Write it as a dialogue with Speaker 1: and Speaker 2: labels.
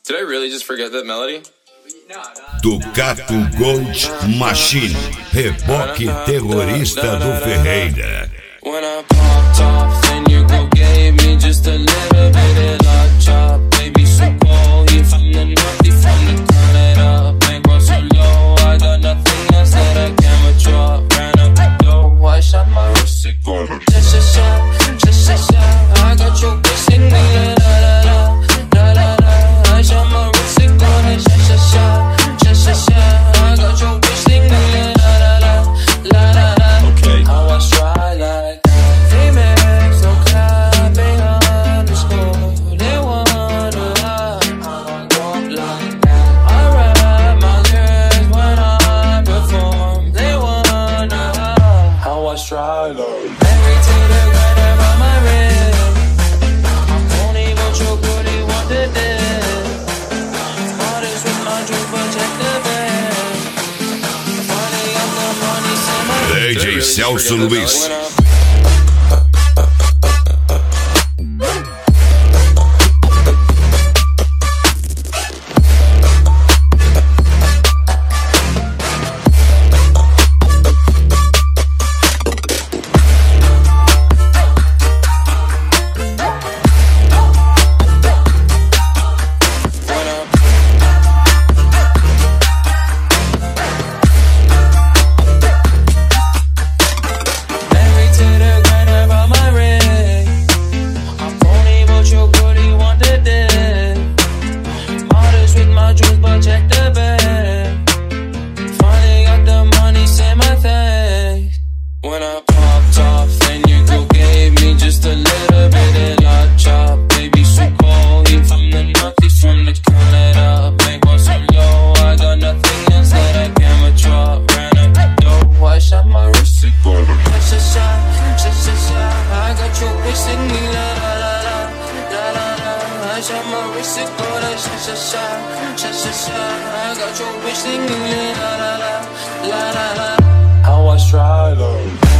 Speaker 1: Did I really just forget that melody?
Speaker 2: Ducato Gold Machine, reboque terrorista do Ferreira.
Speaker 1: When I popped off, then you go gave me just a little bit of la chop. Baby, so cold, he from the north, he from the Canada. Bankroll so low, I got nothing else that I can withdraw. Ran up the door, I shot my wrist, it go. Just a shot, just a shot. I got your bitch singing la la la, la la la. I shot my wrist, it go. Just a shot, just a shot. I got your bitch singing la la la, la la la. Okay. How I try like females, no clapping underscore. They wanna I go like that. I rap my girls when I perform. They wanna how I try like. Married to the grind around my ring. I'm only but your booty wanted this. Artists with my jewels, but check the bag. Money on the money, send my
Speaker 2: DJ Celso Luiz.
Speaker 1: How I try though.